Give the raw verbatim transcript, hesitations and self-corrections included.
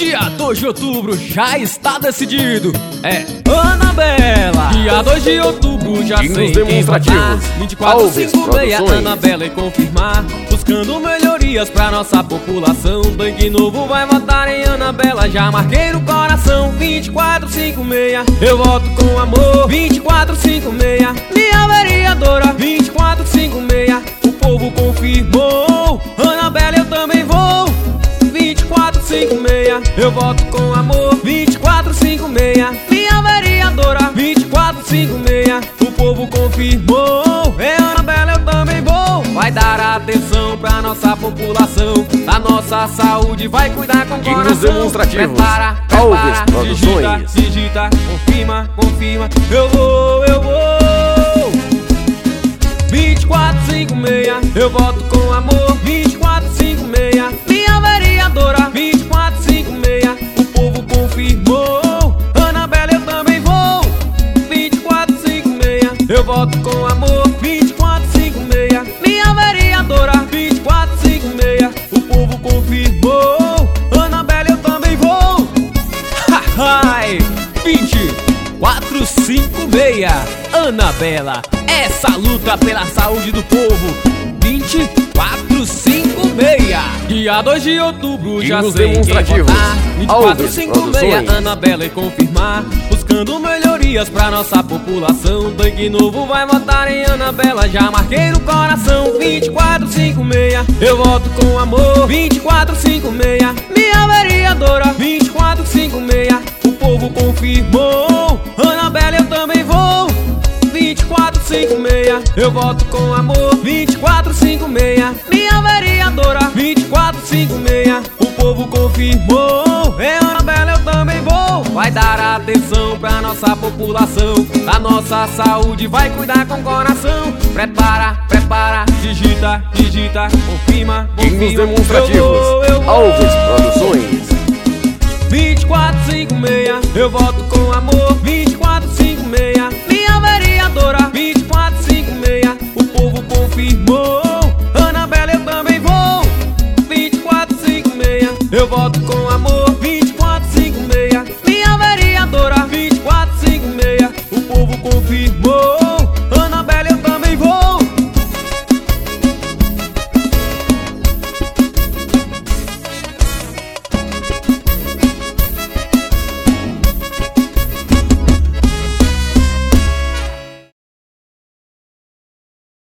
Dia dois de outubro já está decidido. É Anabela. Dia dois de outubro já sei quem votar. vinte e quatro, cinquenta e seis, Anabela e confirmar. Buscando melhorias pra nossa população. Bang Novo vai votar em Anabela. Já marquei no coração. vinte e quatro, cinquenta e seis, eu voto com amor. vinte e quatro, cinquenta e seis, minha vereadora. vinte e quatro, cinquenta e seis, o povo confirmou. Anabela, eu também vou. vinte e quatro, cinquenta e seis, eu voto com amor. vinte e quatro, cinquenta e seis, minha vereadora. vinte e quatro, cinquenta e seis, o povo confirmou. É Anabela, eu também vou. Vai dar atenção pra nossa população. Da nossa saúde vai cuidar com o coração. Demonstrativos. Prepara, prepara, digita, digita, confirma, confirma. Eu vou, eu vou. vinte e quatro, cinquenta e seis, eu voto com amor. vinte e quatro, cinquenta e seis, minha vereadora. vinte e quatro, cinquenta e seis, o povo confirmou. Anabela, eu também vou. vinte e quatro, cinquenta e seis, eu voto com amor. vinte e quatro, cinquenta e seis, minha vereadora. vinte e quatro, cinquenta e seis, o povo confirmou. Anabela, eu também vou. Ai, vinte e quatro, cinquenta e seis, Anabela. Essa luta pela saúde do povo. vinte e quatro, cinquenta e seis, dia dois de outubro já sei quem votar. vinte e quatro, cinquenta e seis, Anabela e confirmar. Buscando melhorias pra nossa população. Bang Novo vai votar em Anabela. Já marquei no coração. vinte e quatro, cinquenta e seis, eu voto com amor. vinte e quatro, cinquenta e seis, minha vereadora. vinte e quatro, cinquenta e seis, o povo confirmou. Anabela, eu também vou. vinte e quatro, cinquenta e seis, eu voto com amor. vinte e quatro, cinquenta e seis, minha vereadora. vinte e quatro, cinquenta e seis, o povo confirmou. É Anabela, eu também vou. Vai dar atenção pra nossa população. Da nossa saúde vai cuidar com o coração. Prepara, prepara, digita, digita, confirma, confirma. Demonstrativos. Eu vou, eu vou. Alves Produções. vinte e quatro, cinquenta e seis, eu voto com amor. vinte e quatro, cinquenta e seis, minha vereadora. vinte e quatro, cinquenta e seis, o povo confirmou.